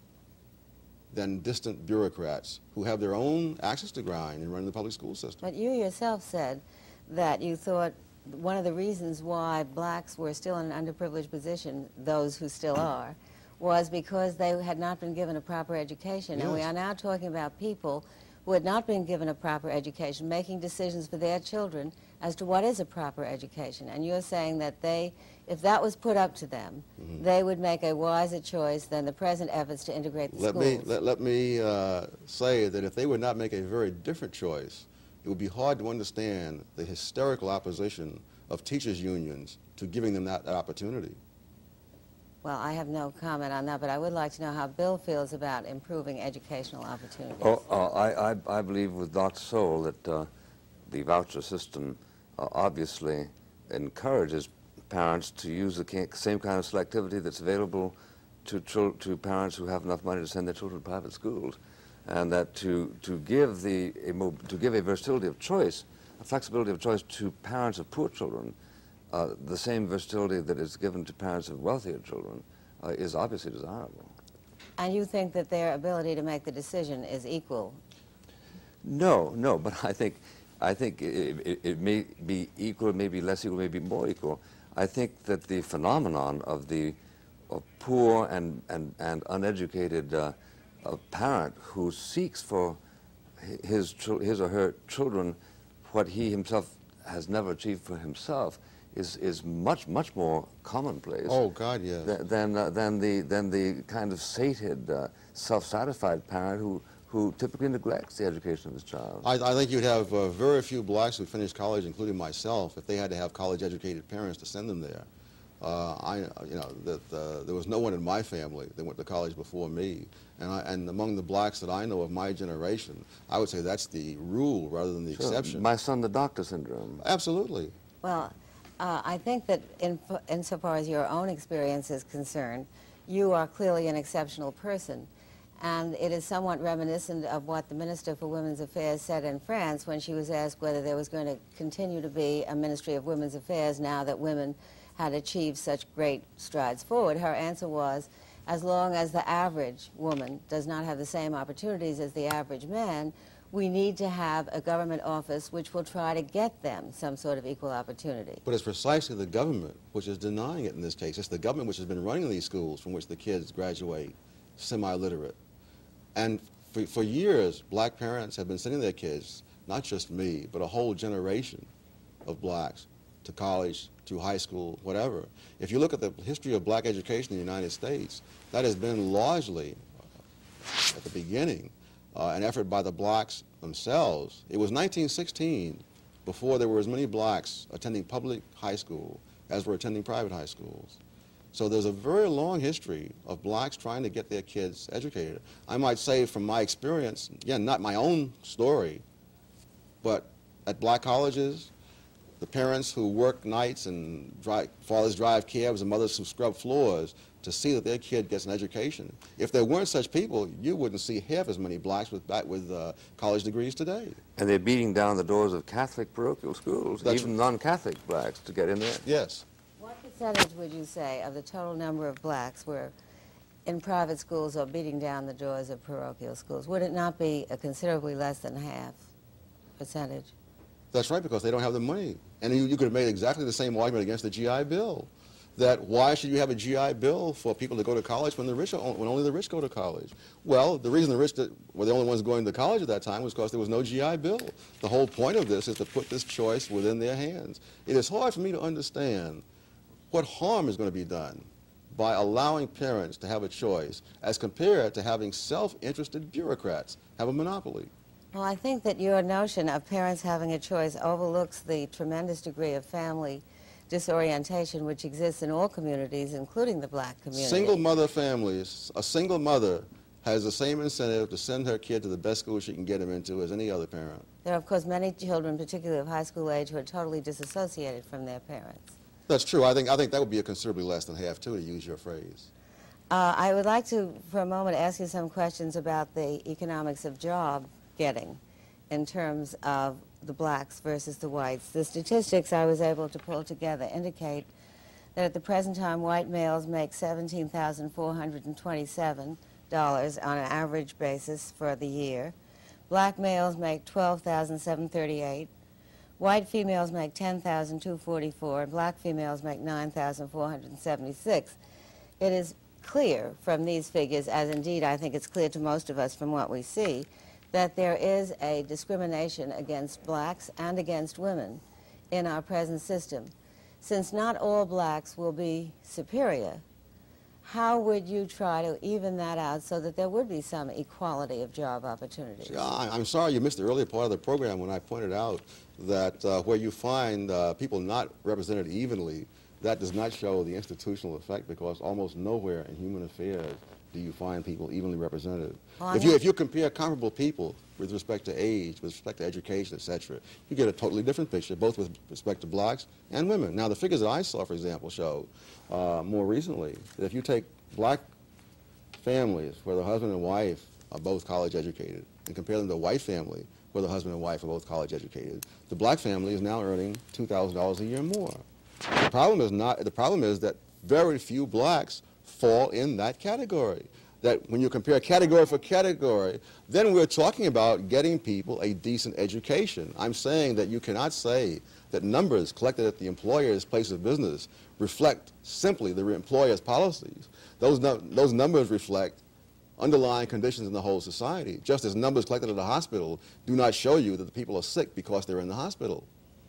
than distant bureaucrats who have their own access to grind and run the public school system. But you yourself said that you thought one of the reasons why blacks were still in an underprivileged position, those who still are, was because they had not been given a proper education. Yes. And we are now talking about people who had not been given a proper education, making decisions for their children as to what is a proper education. And you're saying that they, if that was put up to them, mm-hmm. they would make a wiser choice than the present efforts to integrate the let schools. Me, let, let me uh, say that if they would not make a very different choice, it would be hard to understand the hysterical opposition of teachers' unions to giving them that, that opportunity. Well, I have no comment on that, but I would like to know how Bill feels about improving educational opportunities. Oh, uh, I, I, I believe with Doctor Sowell that uh, the voucher system uh, obviously encourages parents to use the same kind of selectivity that's available to, to parents who have enough money to send their children to private schools, and that to, to, give the, a, to give a versatility of choice, a flexibility of choice to parents of poor children, Uh, the same versatility that is given to parents of wealthier children uh, is obviously desirable. And you think that their ability to make the decision is equal? No, no, but I think, I think it, it, it may be equal, maybe less equal, maybe more equal. I think that the phenomenon of the of poor and, and, and uneducated uh, uh, parent who seeks for his, his or her children what he himself has never achieved for himself is is much much more commonplace. Oh God, yes. Th than uh, than the than the kind of sated, uh, self-satisfied parent who who typically neglects the education of his child. I, I think you'd have uh, very few blacks who finished college, including myself, if they had to have college-educated parents to send them there. Uh, I, you know, that uh, there was no one in my family that went to college before me, and I, and among the blacks that I know of my generation, I would say that's the rule rather than the Sure. exception. My son, the doctor syndrome. Absolutely. Well, uh, I think that in, insofar as your own experience is concerned, you are clearly an exceptional person. And it is somewhat reminiscent of what the Minister for Women's Affairs said in France when she was asked whether there was going to continue to be a Ministry of Women's Affairs now that women had achieved such great strides forward. Her answer was, as long as the average woman does not have the same opportunities as the average man, we need to have a government office which will try to get them some sort of equal opportunity. But it's precisely the government which is denying it in this case. It's the government which has been running these schools from which the kids graduate semi-literate. And for, for years, black parents have been sending their kids, not just me, but a whole generation of blacks, to college, to high school, whatever. If you look at the history of black education in the United States, that has been largely, uh, at the beginning, uh, an effort by the blacks themselves. It was nineteen sixteen before there were as many blacks attending public high school as were attending private high schools. So there's a very long history of blacks trying to get their kids educated. I might say from my experience, again, not my own story, but at black colleges, the parents who work nights and drive, fathers drive cabs and mothers who scrub floors to see that their kid gets an education. If there weren't such people, you wouldn't see half as many blacks with, with uh, college degrees today. And they're beating down the doors of Catholic parochial schools, That's even non-Catholic blacks, to get in there. Yes. What percentage would you say of the total number of blacks were in private schools or beating down the doors of parochial schools? Would it not be a considerably less than half percentage? That's right, because they don't have the money. And you, you could have made exactly the same argument against the G I Bill, that why should you have a G I Bill for people to go to college when the rich, when only the rich go to college? Well, the reason the rich were the only ones going to college at that time was because there was no G I Bill. The whole point of this is to put this choice within their hands. It is hard for me to understand what harm is going to be done by allowing parents to have a choice as compared to having self-interested bureaucrats have a monopoly. Well, I think that your notion of parents having a choice overlooks the tremendous degree of family disorientation which exists in all communities, including the black community. Single mother families, a single mother has the same incentive to send her kid to the best school she can get him into as any other parent. There are, of course, many children, particularly of high school age, who are totally disassociated from their parents. That's true. I think, I think that would be a considerably less than half, too, to use your phrase. Uh, I would like to, for a moment, ask you some questions about the economics of job getting in terms of the blacks versus the whites. The statistics I was able to pull together indicate that at the present time, white males make seventeen thousand four hundred twenty-seven dollars on an average basis for the year. Black males make twelve thousand seven hundred thirty-eight dollars. White females make ten thousand two hundred forty-four dollars, and black females make nine thousand four hundred seventy-six dollars. It is clear from these figures, as indeed I think it's clear to most of us from what we see, that there is a discrimination against blacks and against women in our present system. Since not all blacks will be superior, how would you try to even that out so that there would be some equality of job opportunities? Yeah, I- I'm sorry you missed the earlier part of the program when I pointed out that uh, where you find uh, people not represented evenly, that does not show the institutional effect, because almost nowhere in human affairs do you find people evenly represented. Well, if you if you compare comparable people with respect to age, with respect to education, et cetera, you get a totally different picture, both with respect to blacks and women. Now, the figures that I saw, for example, show uh, more recently that if you take black families where the husband and wife are both college educated and compare them to a white family where the husband and wife are both college educated, the black family is now earning two thousand dollars a year more. The problem is not. The problem is that very few blacks fall in that category. That when you compare category for category, then we're talking about getting people a decent education. I'm saying that you cannot say that numbers collected at the employer's place of business reflect simply the employer's policies. Those, no, those numbers reflect underlying conditions in the whole society, just as numbers collected at a hospital do not show you that the people are sick because they're in the hospital.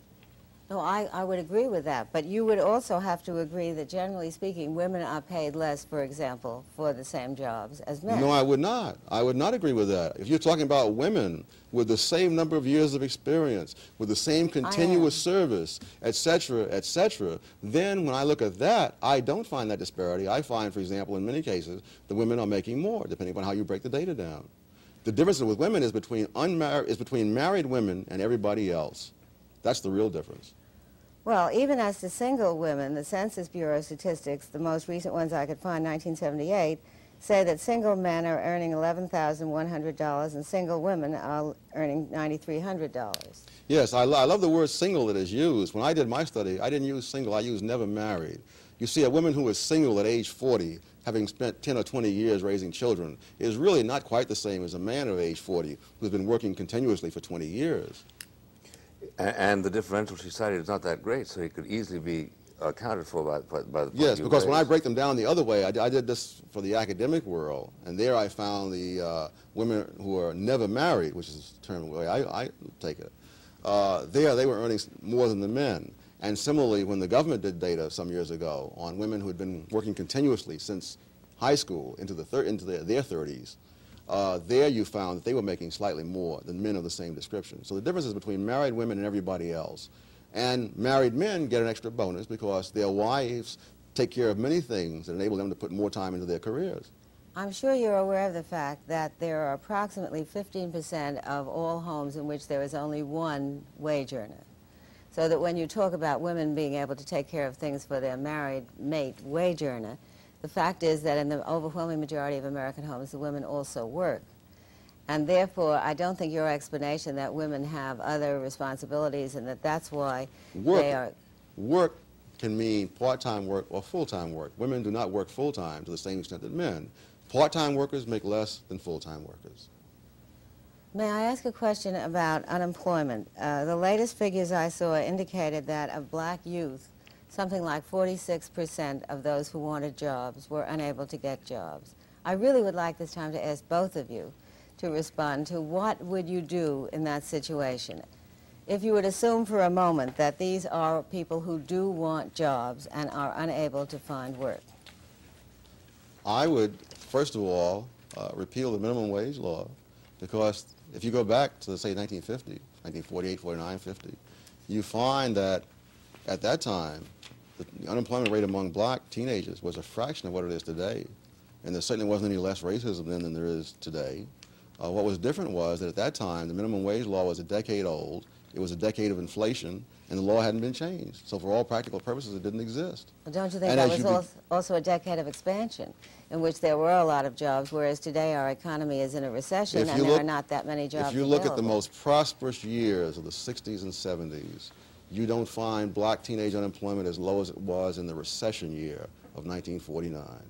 No, I, I would agree with that, but you would also have to agree that, generally speaking, women are paid less, for example, for the same jobs as men. No, I would not. I would not agree with that. If you're talking about women with the same number of years of experience, with the same continuous service, et cetera, et cetera, then when I look at that, I don't find that disparity. I find, for example, in many cases, the women are making more, depending on how you break the data down. The difference with women is between unmarried, is between married women and everybody else. That's the real difference. Well, even as to single women, the Census Bureau statistics, the most recent ones I could find, nineteen seventy-eight, say that single men are earning eleven thousand one hundred dollars and single women are earning nine thousand three hundred dollars. Yes, I, lo I love the word single that is used. When I did my study, I didn't use single, I used never married. You see, a woman who is single at age forty, having spent ten or twenty years raising children, is really not quite the same as a man of age forty who's been working continuously for twenty years. And the differential she cited is not that great, so it could easily be accounted for by, by, by the point Yes, you because when I raised. break them down the other way, I, I did this for the academic world, and there I found the uh, women who are never married, which is the term the way I, I take it. Uh, there, they were earning more than the men. And similarly, when the government did data some years ago on women who had been working continuously since high school into, the thir into their, their thirties, Uh, there you found that they were making slightly more than men of the same description. So the difference is between married women and everybody else. And married men get an extra bonus because their wives take care of many things that enable them to put more time into their careers. I'm sure you're aware of the fact that there are approximately fifteen percent of all homes in which there is only one wage earner. So that when you talk about women being able to take care of things for their married mate wage earner, the fact is that in the overwhelming majority of American homes, the women also work. And therefore, I don't think your explanation that women have other responsibilities and that that's why Work, they are... work can mean part-time work or full-time work. Women do not work full-time to the same extent that men. Part-time workers make less than full-time workers. May I ask a question about unemployment? Uh, the latest figures I saw indicated that of black youth, something like forty-six percent of those who wanted jobs were unable to get jobs. I really would like this time to ask both of you to respond to what would you do in that situation. If you would assume for a moment that these are people who do want jobs and are unable to find work. I would, first of all, uh, repeal the minimum wage law, because if you go back to, say, nineteen fifty, nineteen forty-eight, forty-nine, fifty, you find that at that time, the unemployment rate among black teenagers was a fraction of what it is today. And there certainly wasn't any less racism then than there is today. Uh, what was different was that at that time, the minimum wage law was a decade old, It was a decade of inflation, and the law hadn't been changed. So for all practical purposes, it didn't exist. Well, don't you think And that as was you be- als- also a decade of expansion in which there were a lot of jobs, whereas today our economy is in a recession If and you there look- are not that many jobs If you look at the available. most prosperous years of the sixties and seventies, you don't find black teenage unemployment as low as it was in the recession year of nineteen forty-nine.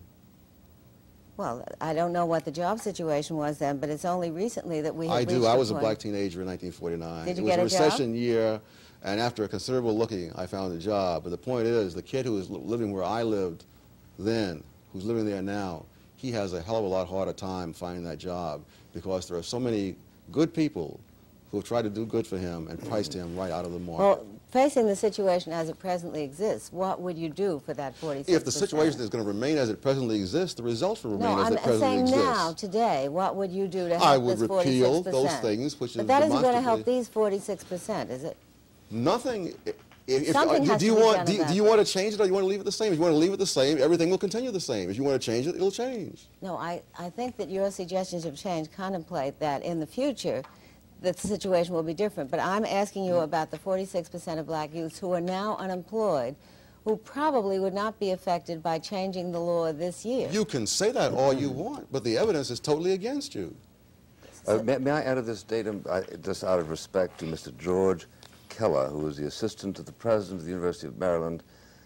Well, I don't know what the job situation was then, but it's only recently that we have I do. reached I the was a point- black teenager in nineteen forty-nine. Did you it was get a a job? recession year, and after a considerable looking, I found a job. But the point is, the kid who was li- living where I lived then, who's living there now, he has a hell of a lot harder time finding that job because there are so many good people who have tried to do good for him and priced him right out of the market. Well, facing the situation as it presently exists, what would you do for that forty-six percent? If the situation is going to remain as it presently exists, the results will remain No, as I'm it presently saying exists. now, today, what would you do to help I would this repeal forty-six percent? those things which But is that isn't going to help demonstrably- these forty-six percent, is it? Nothing. If, if, Something do, has do to you be want done do, you- about do you that. want to change it or do you want to leave it the same? If you want to leave it the same, everything will continue the same. If you want to change it, it'll change. No, I, I think that your suggestions of change contemplate that in the future the situation will be different. But I'm asking you about the forty-six percent of black youths who are now unemployed, who probably would not be affected by changing the law this year. You can say that all you want, but the evidence is totally against you. Uh, may, may I add to this datum, I, just out of respect to Mister George Keller, who is the assistant to the president of the University of Maryland,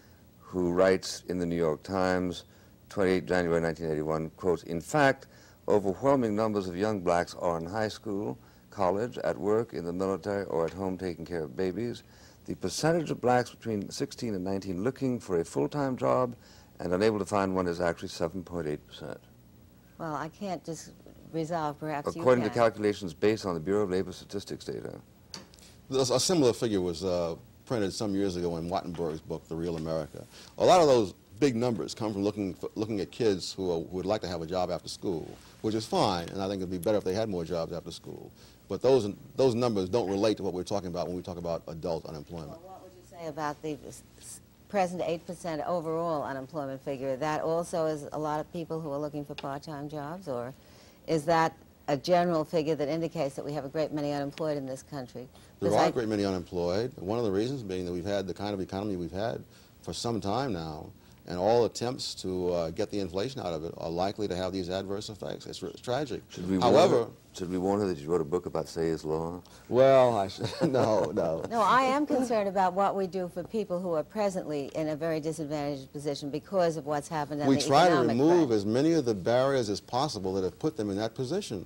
who writes in the New York Times, twenty-eighth of January nineteen eighty-one, quote, "In fact, overwhelming numbers of young blacks are in high school, college, at work, in the military, or at home taking care of babies. The percentage of blacks between sixteen and nineteen looking for a full-time job and unable to find one is actually seven point eight percent. Well, I can't just resolve, perhaps you According to can. calculations based on the Bureau of Labor Statistics data. There's a similar figure was uh, printed some years ago in Wattenberg's book, The Real America. A lot of those big numbers come from looking, looking at kids who, are, who would like to have a job after school, which is fine, and I think it would be better if they had more jobs after school. But those, those numbers don't relate to what we're talking about when we talk about adult unemployment. Well, what would you say about the s- s- present eight percent overall unemployment figure? That also is a lot of people who are looking for part-time jobs, or is that a general figure that indicates that we have a great many unemployed in this country? There Because are I- a great many unemployed. One of the reasons being that we've had the kind of economy we've had for some time now, and all attempts to uh, get the inflation out of it are likely to have these adverse effects. It's, it's tragic. Should we warn However, her, should we warn her that you wrote a book about Sayers Law? well, I should, no, no. No, I am concerned about what we do for people who are presently in a very disadvantaged position because of what's happened in We the try to economic remove crash. as many of the barriers as possible that have put them in that position.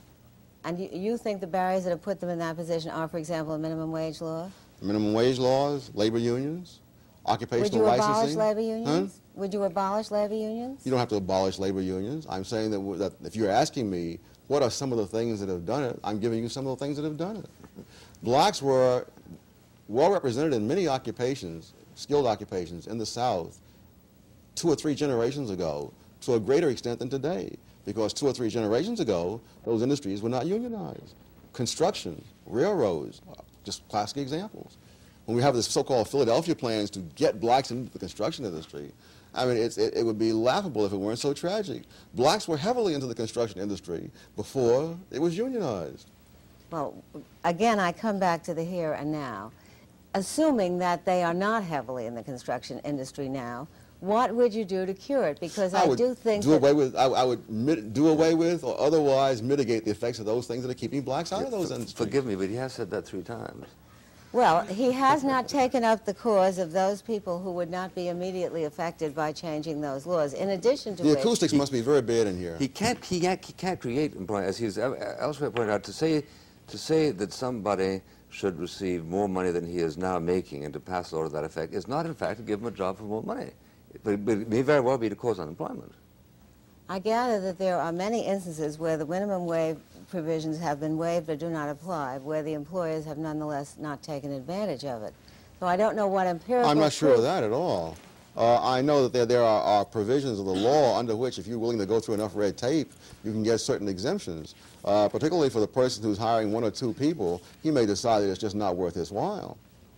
And you, you think the barriers that have put them in that position are, for example, a minimum wage law? Minimum wage laws, labor unions, occupational Would you abolish licensing. labor Huh? unions? Would you abolish labor unions? You don't have to abolish labor unions. I'm saying that, w- that if you're asking me what are some of the things that have done it, I'm giving you some of the things that have done it. Blacks were well represented in many occupations, skilled occupations in the South two or three generations ago to a greater extent than today, because two or three generations ago, those industries were not unionized. Construction, railroads, just classic examples. When we have this so-called Philadelphia plans to get blacks into the construction industry, I mean, it's, it, it would be laughable if it weren't so tragic. Blacks were heavily into the construction industry before it was unionized. Well, again, I come back to the here and now. Assuming that they are not heavily in the construction industry now, what would you do to cure it? Because I, would do think do that away with. I, I would mit, do away with, or otherwise mitigate the effects of those things that are keeping blacks out of those For- industries. Forgive me, but he has said that three times. Well, he has not taken up the cause of those people who would not be immediately affected by changing those laws. In addition to The which, acoustics must be very bad in here. He can't, he can't, he can't create employment, as he's el- elsewhere pointed out, to say, to say that somebody should receive more money than he is now making and to pass a law to that effect is not, in fact, to give him a job for more money. But, but it may very well be to cause unemployment. I gather that there are many instances where the minimum wage provisions have been waived or do not apply, where the employers have nonetheless not taken advantage of it. So I don't know what empirical I'm not sure proof- of that at all. Uh, I know that there, there are, are provisions of the law under which, if you're willing to go through enough red tape, you can get certain exemptions. Uh, particularly for the person who's hiring one or two people, he may decide that it's just not worth his while.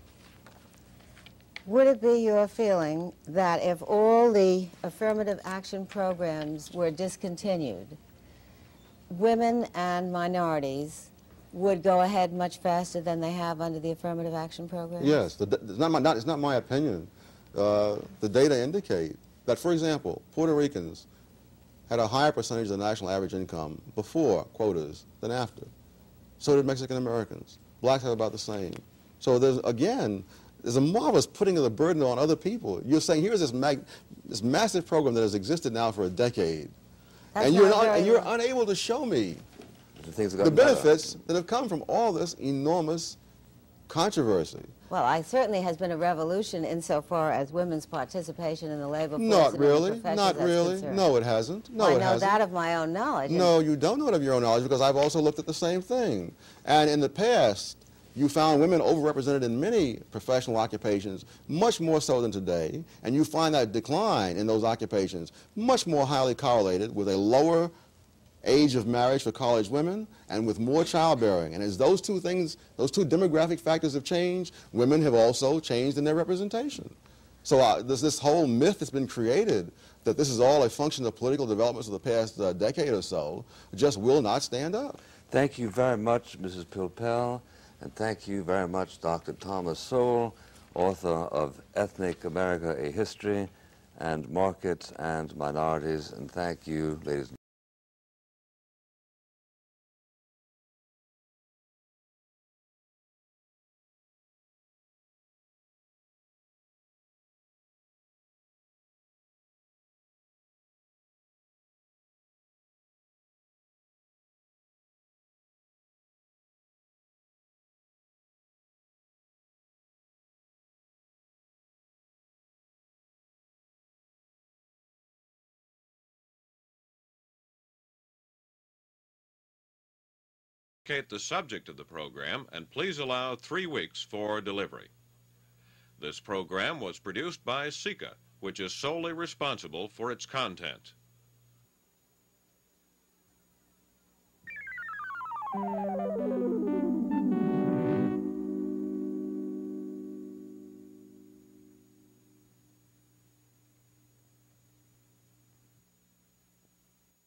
Would it be your feeling that if all the affirmative action programs were discontinued, women and minorities would go ahead much faster than they have under the affirmative action program? Yes, the, it's, not my, not, it's not my opinion. Uh, the data indicate that, for example, Puerto Ricans had a higher percentage of the national average income before quotas than after. So did Mexican Americans. Blacks have about the same. So there's, again, there's a marvelous putting of the burden on other people. You're saying here's this, mag, this massive program that has existed now for a decade, That's and you're, not not, very and you're well. unable to show me The, things have the gotten better. benefits that have come from all this enormous controversy. Well, I certainly has been a revolution insofar as women's participation in the labor force Not and in the really, professions not that's really. concerned. No, it hasn't. No, Well, I it know hasn't. that of my own knowledge. No, you don't know it of your own knowledge, because I've also looked at the same thing. And in the past, you found women overrepresented in many professional occupations, much more so than today, and you find that decline in those occupations much more highly correlated with a lower age of marriage for college women and with more childbearing. And as those two things, those two demographic factors have changed, women have also changed in their representation. So uh, this, this whole myth that's been created that this is all a function of political developments of the past uh, decade or so just will not stand up. Thank you very much, Missus Pilpel, and thank you very much, Doctor Thomas Sowell, author of Ethnic America, A History, and Markets and Minorities. And thank you, ladies and Indicate the subject of the program, and please allow three weeks for delivery. This program was produced by SICA, which is solely responsible for its content.